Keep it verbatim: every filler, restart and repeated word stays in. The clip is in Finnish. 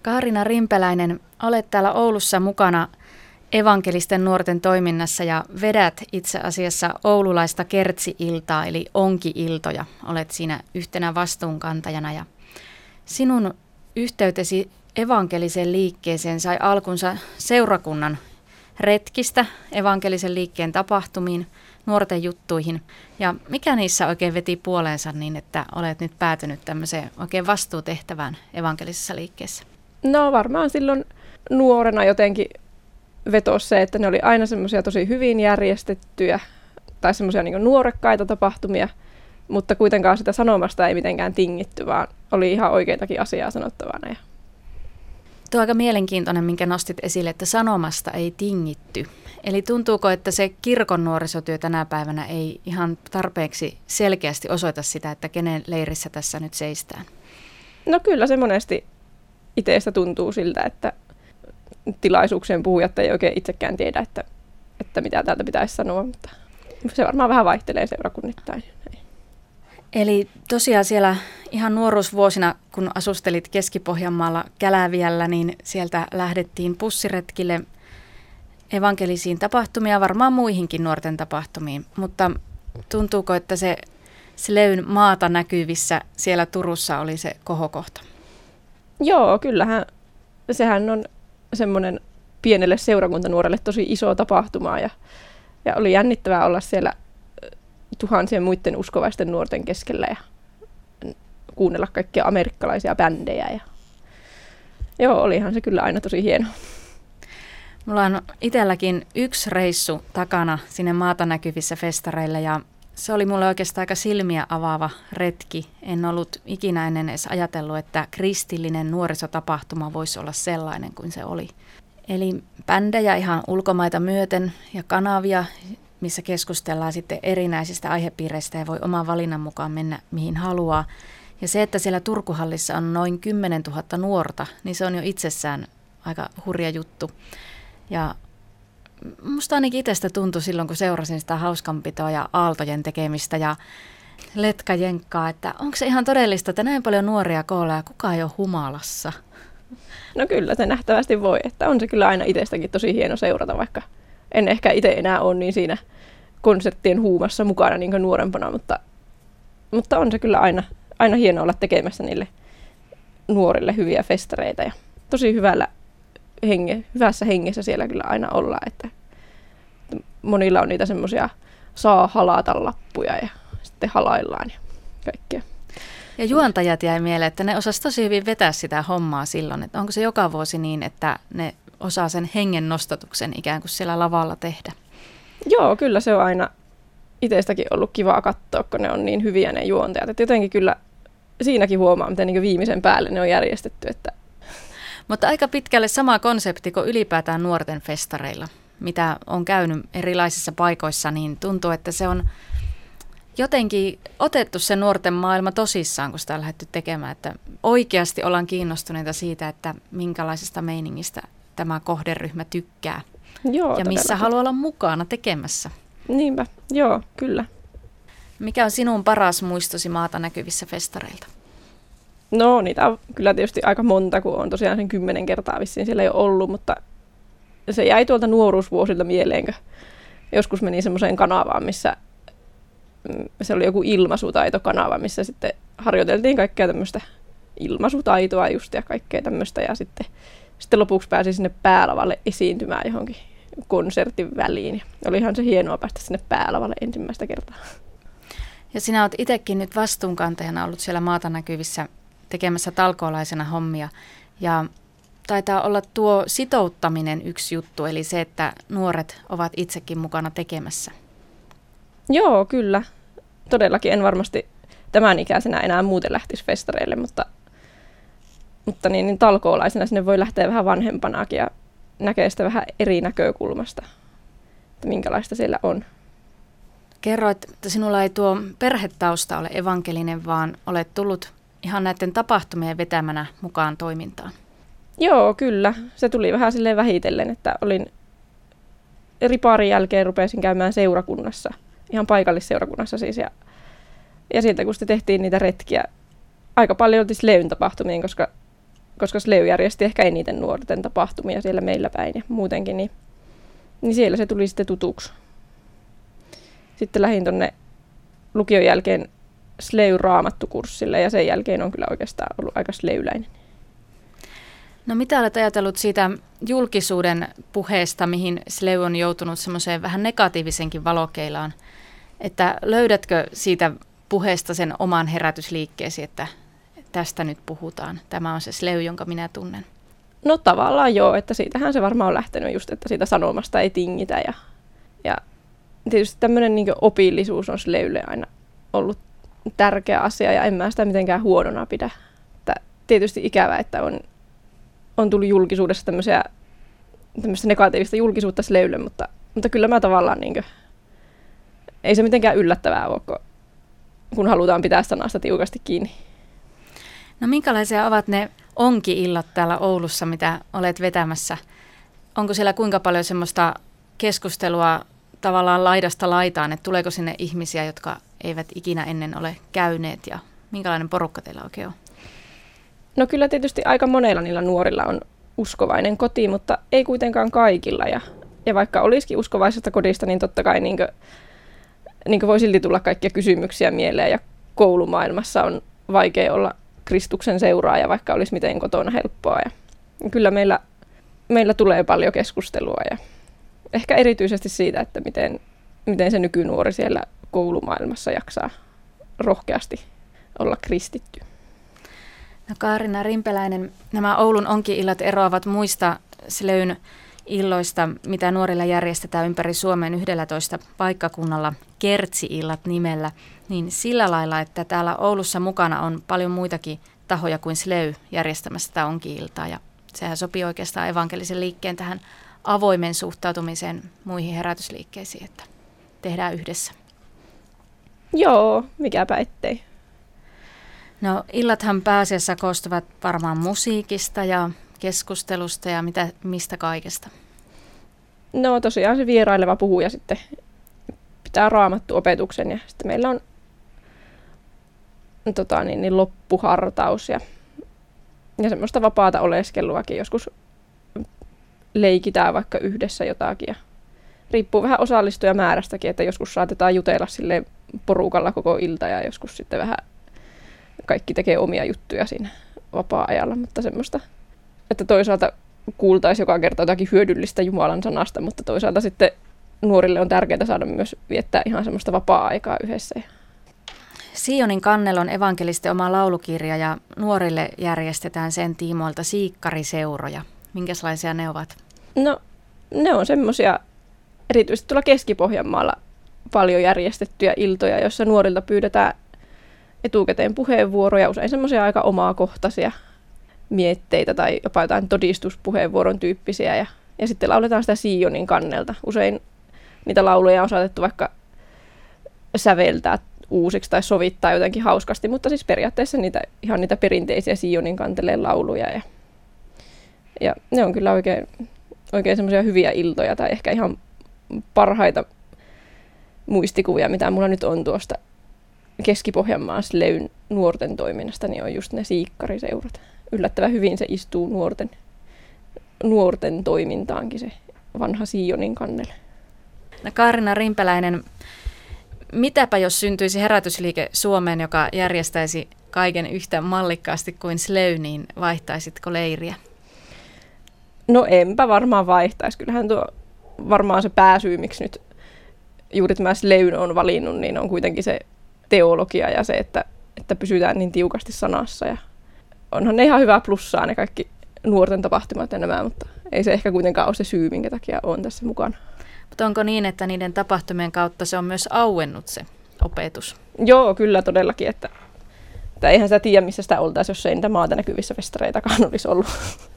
Kaarina Rimpeläinen, olet täällä Oulussa mukana evankelisten nuorten toiminnassa ja vedät itse asiassa oululaista kertsi-iltaa eli onki-iltoja. Olet siinä yhtenä vastuunkantajana ja sinun yhteytesi evankelisen liikkeeseen sai alkunsa seurakunnan retkistä evankelisen liikkeen tapahtumiin, nuorten juttuihin. Ja mikä niissä oikein veti puoleensa niin, että olet nyt päätynyt tämmöiseen oikein vastuutehtävään evankelisessa liikkeessä? No varmaan silloin nuorena jotenkin vetosi se, että ne oli aina semmoisia tosi hyvin järjestettyjä tai semmoisia niin kuin nuorekkaita tapahtumia, mutta kuitenkaan sitä sanomasta ei mitenkään tingitty, vaan oli ihan oikeitakin asiaa sanottavana. Ja tuo on aika mielenkiintoinen, minkä nostit esille, että sanomasta ei tingitty. Eli tuntuuko, että se kirkon nuorisotyö tänä päivänä ei ihan tarpeeksi selkeästi osoita sitä, että kenen leirissä tässä nyt seistään? No kyllä se monesti itsestä tuntuu siltä, että tilaisuuksien puhujat ei oikein itsekään tiedä, että, että mitä täältä pitäisi sanoa, mutta se varmaan vähän vaihtelee seurakunnittain. Eli tosiaan siellä ihan nuoruusvuosina, kun asustelit Keski-Pohjanmaalla Käläviällä, niin sieltä lähdettiin pussiretkille evankelisiin tapahtumia, varmaan muihinkin nuorten tapahtumiin. Mutta tuntuuko, että se Sleyn maata näkyvissä siellä Turussa oli se kohokohta? Joo, kyllähän. Sehän on semmoinen pienelle seurakuntanuorelle tosi iso tapahtuma ja, ja oli jännittävää olla siellä tuhansien muiden uskovaisten nuorten keskellä ja kuunnella kaikkia amerikkalaisia bändejä. Ja joo, olihan se kyllä aina tosi hieno. Mulla on itselläkin yksi reissu takana sinne maata näkyvissä festareilla ja se oli mulle oikeastaan aika silmiä avaava retki. En ollut ikinä ennen edes ajatellut, että kristillinen nuorisotapahtuma voisi olla sellainen kuin se oli. Eli bändejä ihan ulkomaita myöten ja kanavia, missä keskustellaan sitten erinäisistä aihepiireistä ja voi oman valinnan mukaan mennä mihin haluaa. Ja se, että siellä Turkuhallissa on noin kymmenen tuhatta nuorta, niin se on jo itsessään aika hurja juttu. Ja musta ainakin itsestä tuntui silloin, kun seurasin sitä hauskanpitoa ja aaltojen tekemistä ja letkajenkkaa, että onko se ihan todellista, että näin paljon nuoria koolla ja kukaan ei ole humalassa? No kyllä se nähtävästi voi, että on se kyllä aina itsestäkin tosi hieno seurata, vaikka en ehkä itse enää ole niin siinä konserttien huumassa mukana niin kuin nuorempana, mutta, mutta on se kyllä aina, aina hieno olla tekemässä niille nuorille hyviä festareita ja tosi hyvällä henge, hyvässä hengessä siellä kyllä aina ollaan, että monilla on niitä semmoisia saa halata lappuja ja sitten halaillaan ja kaikkea. Ja juontajat jäi mieleen, että ne osasi tosi hyvin vetää sitä hommaa silloin, että onko se joka vuosi niin, että ne osaa sen hengen nostatuksen ikään kuin siellä lavalla tehdä? Joo, kyllä se on aina itsestäkin ollut kiva katsoa, kun ne on niin hyviä ne juontajat. Että jotenkin kyllä siinäkin huomaa, miten niin viimeisen päälle ne on järjestetty. Että mutta aika pitkälle sama konsepti kuin ylipäätään nuorten festareilla, mitä on käynyt erilaisissa paikoissa, niin tuntuu, että se on jotenkin otettu se nuorten maailma tosissaan, kun sitä on lähdetty tekemään, että oikeasti ollaan kiinnostuneita siitä, että minkälaisesta meiningistä tämä kohderyhmä tykkää. Joo, ja missä haluaa olla mukana tekemässä. Niinpä, joo, kyllä. Mikä on sinun paras muistosi maata näkyvissä festareilta? No niitä on kyllä tietysti aika monta, kun on tosiaan sen kymmenen kertaa vissiin siellä ei ole ollut, mutta se jäi tuolta nuoruusvuosilta mieleen, kun joskus meni semmoiseen kanavaan, missä se oli joku ilmaisutaitokanava, missä sitten harjoiteltiin kaikkea tämmöistä ilmaisutaitoa just ja kaikkea tämmöistä ja sitten, sitten lopuksi pääsi sinne päälavalle esiintymään johonkin konsertin väliin. Ja olihan se hienoa päästä sinne päälavalle ensimmäistä kertaa. Ja sinä olet itsekin nyt vastuunkantajana ollut siellä maata näkyvissä tekemässä talkoolaisena hommia ja taitaa olla tuo sitouttaminen yksi juttu, eli se, että nuoret ovat itsekin mukana tekemässä. Joo, kyllä. Todellakin en varmasti tämän ikäisenä enää muuten lähtisi festareille, mutta, mutta niin, niin talkoolaisena sinne voi lähteä vähän vanhempanakin ja näkee sitä vähän eri näkökulmasta, että minkälaista siellä on. Kerroit, että sinulla ei tuo perhetausta ole evankelinen, vaan olet tullut ihan näiden tapahtumien vetämänä mukaan toimintaan. Joo, kyllä. Se tuli vähän silleen vähitellen, että olin ripaarin jälkeen rupesin käymään seurakunnassa, ihan paikallisseurakunnassa siis. Ja, ja sieltä kun sitten tehtiin niitä retkiä, aika paljon oltiin Sleyn tapahtumiin, koska koska Sleu järjesti ehkä eniten nuorten tapahtumia siellä meillä päin ja muutenkin, niin, niin siellä se tuli sitten tutuksi. Sitten lähdin tuonne lukion jälkeen Sleu-raamattukurssille ja sen jälkeen on kyllä oikeastaan ollut aika sleuläinen. No mitä olet ajatellut siitä julkisuuden puheesta, mihin Sleu on joutunut semmoiseen vähän negatiivisenkin valokeilaan? Että löydätkö siitä puheesta sen oman herätysliikkeesi, että tästä nyt puhutaan? Tämä on se Sleu, jonka minä tunnen. No tavallaan joo, että siitähän se varmaan on lähtenyt just, että siitä sanomasta ei tingitä. Ja, ja tietysti tämmöinen niin kuin opillisuus on Sleulle aina ollut tärkeä asia ja en mä sitä mitenkään huonona pidä. Että tietysti ikävä, että on, on tullut julkisuudessa tämmöisiä, tämmöistä negatiivista julkisuutta Sleulle, mutta, mutta kyllä mä tavallaan niin kuin, ei se mitenkään yllättävää ole, kun, kun halutaan pitää sanasta tiukasti kiinni. No minkälaisia ovat ne onki-illat täällä Oulussa, mitä olet vetämässä? Onko siellä kuinka paljon semmoista keskustelua tavallaan laidasta laitaan, että tuleeko sinne ihmisiä, jotka eivät ikinä ennen ole käyneet ja minkälainen porukka teillä oikein on? No kyllä tietysti aika monella niillä nuorilla on uskovainen koti, mutta ei kuitenkaan kaikilla. Ja, ja vaikka olisikin uskovaisesta kodista, niin totta kai niin kuin, niin kuin voi silti tulla kaikkia kysymyksiä mieleen ja koulumaailmassa on vaikea olla Kristuksen seuraaja, vaikka olisi miten kotona helppoa. Ja, ja kyllä meillä, meillä tulee paljon keskustelua ja ehkä erityisesti siitä, että miten, miten se nykynuori siellä koulumaailmassa jaksaa rohkeasti olla kristitty. No Kaarina Rimpeläinen, nämä Oulun onki-illat eroavat muista Sleyn illoista, mitä nuorilla järjestetään ympäri Suomen yhdellätoista paikkakunnalla Kertsi-illat nimellä, niin sillä lailla, että täällä Oulussa mukana on paljon muitakin tahoja kuin Sleu järjestämässä sitä onki-iltaa, ja sehän sopii oikeastaan evankelisen liikkeen tähän avoimen suhtautumiseen muihin herätysliikkeisiin, että tehdään yhdessä. Joo, mikäpä ettei. No illathan pääasiassa koostuvat varmaan musiikista ja keskustelusta ja mitä, mistä kaikesta. No tosiaan se vieraileva puhuja sitten pitää raamattu opetuksen ja sitten meillä on tota, niin, niin loppuhartaus ja, ja semmoista vapaata oleskeluakin. Joskus leikitään vaikka yhdessä jotakin ja riippuu vähän osallistujamäärästäkin, että joskus saatetaan jutella silleen porukalla koko ilta ja joskus sitten vähän kaikki tekee omia juttuja siinä vapaa-ajalla, mutta semmoista, että toisaalta kuultaisiin joka kerta jotakin hyödyllistä Jumalan sanasta, mutta toisaalta sitten nuorille on tärkeää saada myös viettää ihan semmoista vapaa-aikaa yhdessä. Sionin kannel on evankelisten oma laulukirja ja nuorille järjestetään sen tiimoilta siikkarinseuroja. Minkälaisia ne ovat? No ne on semmoisia, erityisesti tuolla Keski-Pohjanmaalla paljon järjestettyjä iltoja, joissa nuorilta pyydetään etukäteen puheenvuoroja, usein semmoisia aika omakohtaisia mietteitä tai jopa jotain todistuspuheenvuoron tyyppisiä. Ja, ja sitten lauletaan sitä Sionin kannelta. Usein niitä lauluja on saatettu vaikka säveltää uusiksi tai sovittaa jotenkin hauskasti, mutta siis periaatteessa niitä, ihan niitä perinteisiä Sionin kanteleen lauluja. Ja, ja ne on kyllä oikein, oikein semmoisia hyviä iltoja tai ehkä ihan parhaita muistikuvia, mitä mulla nyt on tuosta Keski-Pohjanmaan Sleyn nuorten toiminnasta, niin on just ne siikkariseurat. Yllättävän hyvin se istuu nuorten, nuorten toimintaankin se vanha Sionin kannel. No Kaarina Rimpeläinen, mitäpä jos syntyisi herätysliike Suomeen, joka järjestäisi kaiken yhtä mallikkaasti kuin Sleu, niin vaihtaisitko leiriä? No enpä varmaan vaihtaisi. Kyllähän tuo varmaan se pääsyy, miksi nyt juuri tämä Sleyn on valinnut, niin on kuitenkin se teologia ja se, että, että pysytään niin tiukasti sanassa. Ja onhan ne ihan hyvää plussaa ne kaikki nuorten tapahtumat ja nämä, mutta ei se ehkä kuitenkaan ole se syy, minkä takia olen tässä mukana. Mutta onko niin, että niiden tapahtumien kautta se on myös auennut se opetus? Joo, kyllä todellakin. Että, että eihän sitä tiedä, missä sitä oltaisiin, jos ei niitä maata näkyvissä festareitakaan olisi ollut.